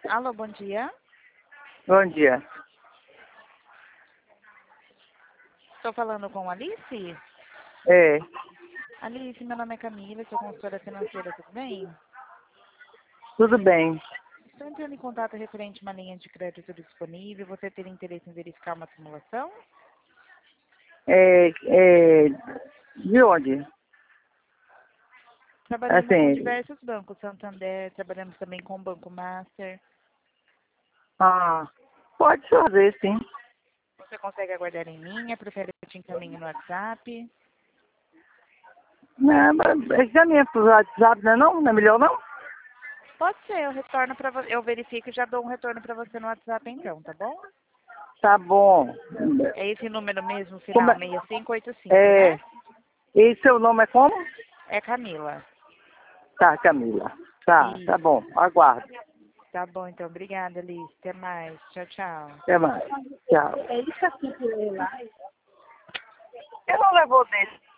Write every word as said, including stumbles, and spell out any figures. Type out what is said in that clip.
Alô, bom dia. Bom dia. Estou falando com Alice? É, Alice, meu nome é Camila, sou consultora financeira, tudo bem? tudo bem. Estou entrando em contato referente a uma linha de crédito disponível. Você teria interesse em verificar uma simulação? É, é, de onde? Trabalhamos com Assim, diversos bancos, Santander, trabalhamos também com o Banco Master. ah, pode fazer, sim. Você consegue aguardar em linha? Prefere que eu te encaminhe no WhatsApp? Não, mas examina pro WhatsApp, não é não? Não é melhor não? Pode ser, eu retorno para você. Eu verifico e já dou um retorno para você no WhatsApp então, tá bom? Tá bom. É esse número mesmo, Como final é, seis cinco oito cinco, é, né? e seu nome é como? É Camila. Tá, Camila. Tá, tá Isso. bom. Aguardo. Tá bom, então. Obrigada, Alice. Até mais. Tchau, tchau. Até mais. Tchau. É isso aqui que eu lá. Eu não levou desse.